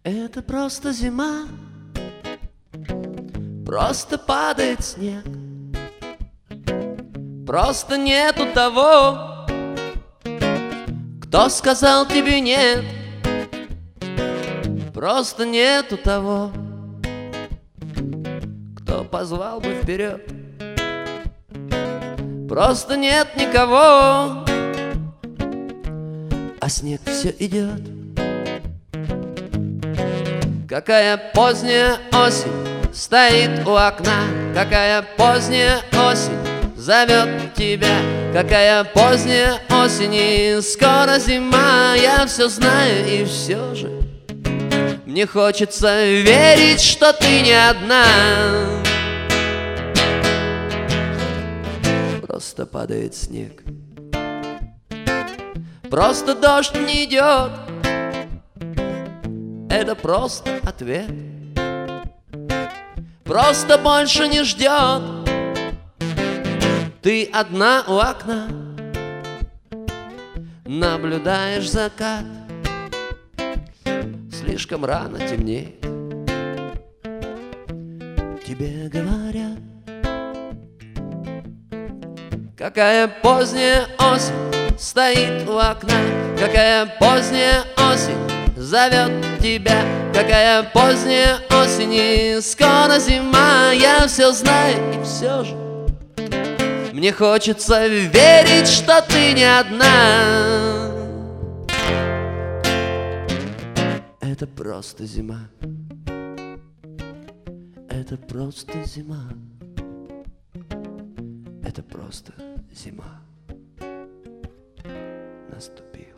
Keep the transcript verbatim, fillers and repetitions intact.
Это просто зима, просто падает снег, просто нету того, кто сказал тебе нет. Просто нету того, кто позвал бы вперед. Просто нет никого, а снег все идет. Какая поздняя осень стоит у окна, какая поздняя осень зовет тебя, какая поздняя осень, и скоро зима. Я все знаю, и все же мне хочется верить, что ты не одна. Просто падает снег, просто дождь не идет. Это просто ответ, просто больше не ждет. Ты одна у окна, наблюдаешь закат. Слишком рано темнеет, тебе говорят. Какая поздняя осень стоит у окна, какая поздняя осень зовет тебя, какая поздняя осень, и скоро зима. Я все знаю, и все же мне хочется верить, что ты не одна. Это просто зима, это просто зима, это просто зима наступила.